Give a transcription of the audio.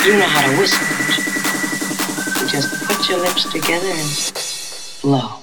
You know how to whisper. You just put your lips together and blow.